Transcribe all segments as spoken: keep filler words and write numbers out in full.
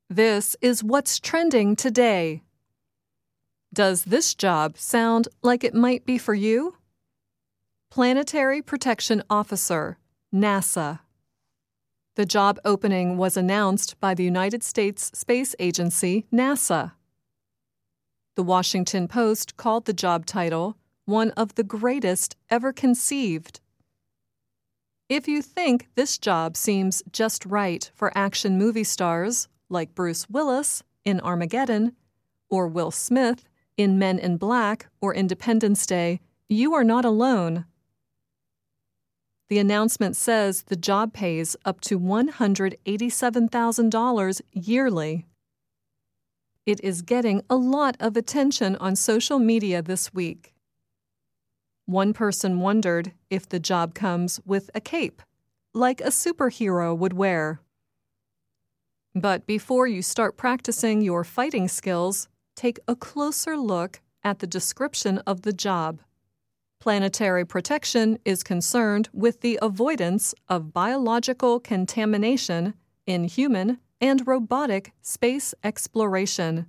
This is what's trending today. Does this job sound like it might be for you? Planetary Protection Officer, NASA. The job opening was announced by the United States Space Agency, NASA. The Washington Post called the job title one of the greatest ever conceived. If you think this job seems just right for action movie stars like Bruce Willis in Armageddon or Will Smith in Men in Black or Independence Day, you are not alone. The announcement says the job pays up to one hundred eighty-seven thousand dollars yearly. It is getting a lot of attention on social media this week. One person wondered if the job comes with a cape, like a superhero would wear. But before you start practicing your fighting skills, take a closer look at the description of the job. Planetary protection is concerned with the avoidance of biological contamination in human and robotic space exploration.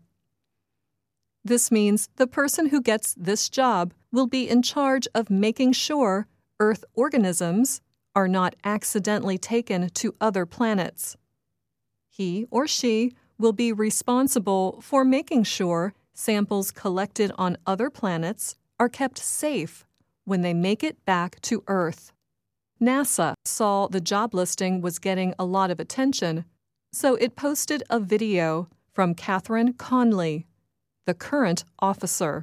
This means the person who gets this job will be in charge of making sure Earth organisms are not accidentally taken to other planets. He or she will be responsible for making sure samples collected on other planets are kept safe when they make it back to Earth. NASA saw the job listing was getting a lot of attention, so it posted a video from Catherine Conley, the current officer.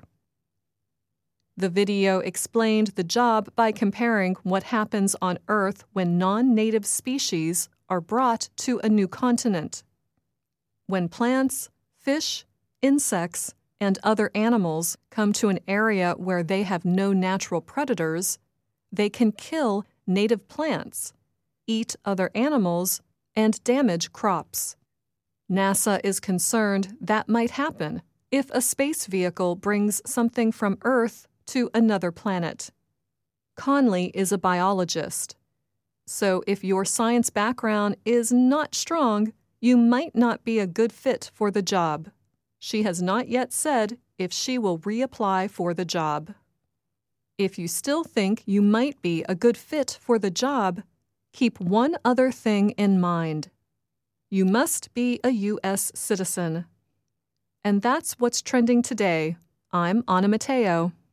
The video explained the job by comparing what happens on Earth when non-native species are brought to a new continent. When plants, fish, insects, and other animals come to an area where they have no natural predators, they can kill native plants, eat other animals, and damage crops. NASA is concerned that might happen if a space vehicle brings something from Earth to another planet. Conley is a biologist, so if your science background is not strong, you might not be a good fit for the job. She has not yet said if she will reapply for the job. If you still think you might be a good fit for the job, keep one other thing in mind. You must be a U S citizen. And that's what's trending today. I'm Anna Matteo.